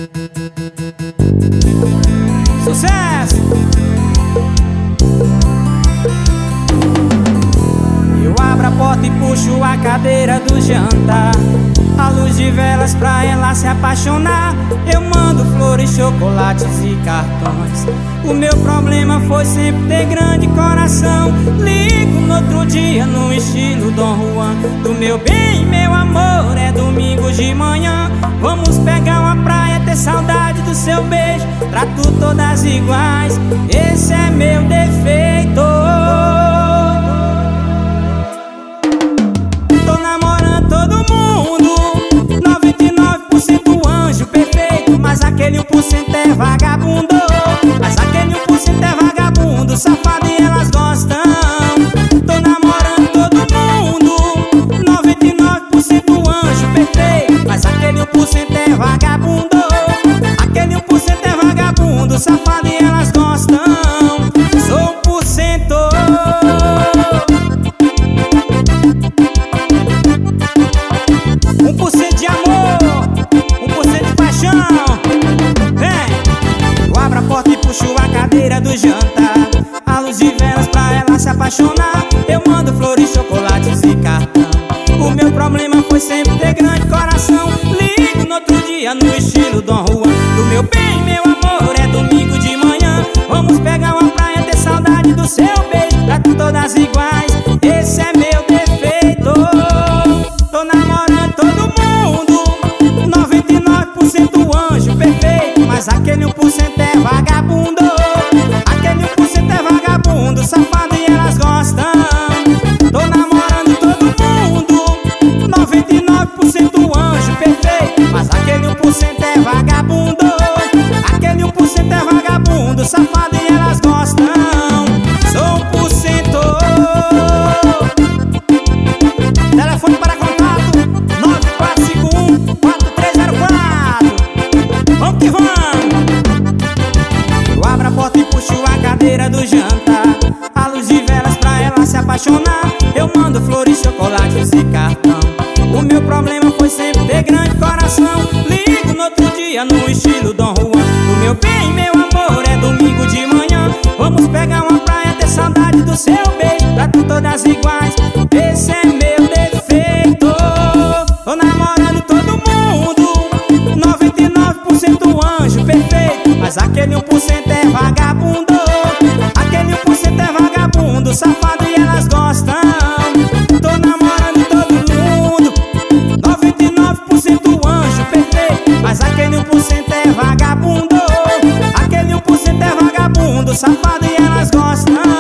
Sucesso! Eu abro a porta e puxo a cadeira do jantar, a luz de velas pra ela se apaixonar. Eu mando flores, chocolates e cartões. O meu problema foi sempre ter grande coração. Ligo no outro dia no estilo Dom Juan. Do meu bem, meu amor, é domingo de manhã. Vamos pegar uma praia, ter saudade do seu beijo. Trato todas iguais, esse é meu defeito. Tô namorando todo mundo, 99% anjo perfeito, mas aquele 1% é vagabundo. Mas aquele 1% é vagabundo, safado e elas gostam. Tô namorando todo mundo, 99% anjo perfeito, mas aquele 1% é vagabundo. Aquele 1% é vagabundo, safado e elas gostam. Sou 1%. 1% de amor, 1% de paixão. Vem! Eu abro a porta e puxo a cadeira do jantar, a luz de velas pra ela se apaixonar. Eu mando flores, chocolates e cartão. O meu problema foi sempre ter grande coração. Ligo no outro dia no estilo Dom Juan. Do meu bem, meu amor, é domingo de manhã. Vamos pegar uma praia, ter saudade do seu beijo. Trato todas iguais, esse é meu defeito. Tô namorando todo mundo, 99% anjo perfeito, mas aquele 1% é vagabundo. Aquele 1% é vagabundo, safado e elas gostam. Tô namorando todo mundo, 99% anjo perfeito, mas aquele 1% é vagabundo. Aquele 1% é vagabundo, safado e elas gostam. Sou 1%. Telefone para contato 9451-4304. Vamos que vamos! Eu abro a porta e puxo a cadeira do jantar, a luz de velas pra ela se apaixonar. Eu mando flores, chocolates e cartão. O meu problema foi sempre ter grande coração. Ligo no outro dia no estilo Dom Juan. O meu bem, meu amor, é domingo de manhã. Vamos pegar uma praia, ter saudade do seu beijo. Trato todas iguais, esse é meu defeito. Tô namorando todo mundo, 99% anjo perfeito, mas aquele 1% é vagabundo. Aquele 1% é vagabundo, safado e elas gostam. Tô namorando todo mundo, 99% anjo perfeito, mas aquele 1% é vagabundo. Aquele 1% é vagabundo, safado e elas gostam.